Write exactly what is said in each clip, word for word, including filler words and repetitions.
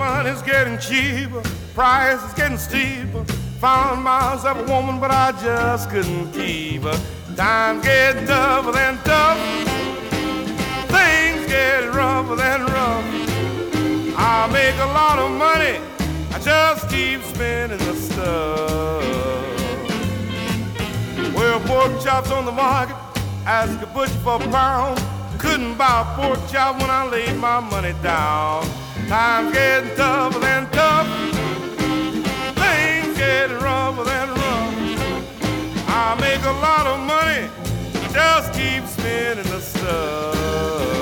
money's getting cheaper, price is getting steeper. Found myself a woman, but I just couldn't keep her. Times get tougher than tough, things get rougher than rough. I make a lot of money, I just keep spending the stuff. Well, pork chops on the market, ask a butcher for a pound. Couldn't buy a pork chop when I laid my money down. Times getting tougher than tough, things getting rougher than rough. I make a lot of money, just keep spending the stuff.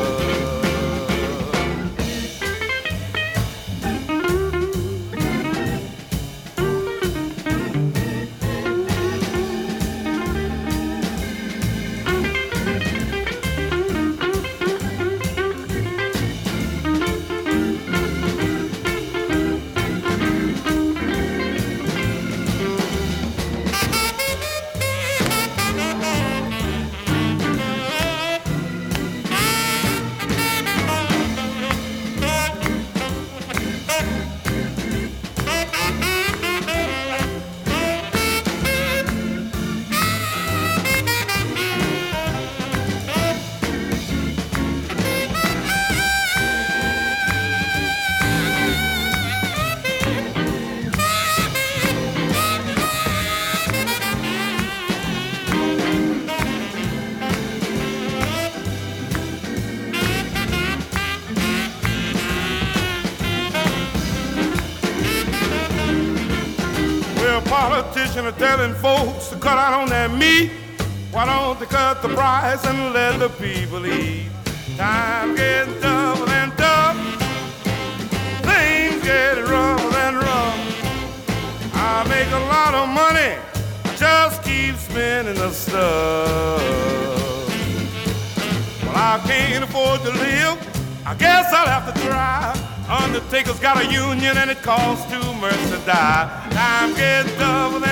Politicians are telling folks to cut out on that meat. Why don't they cut the price and let the people eat? Time getting tougher than tough, things getting rougher than rough. I make a lot of money, I just keep spending the stuff. Well, I can't afford to live, I guess I'll have to try. Undertaker's got a union and it costs too much to die. Time getting tougher than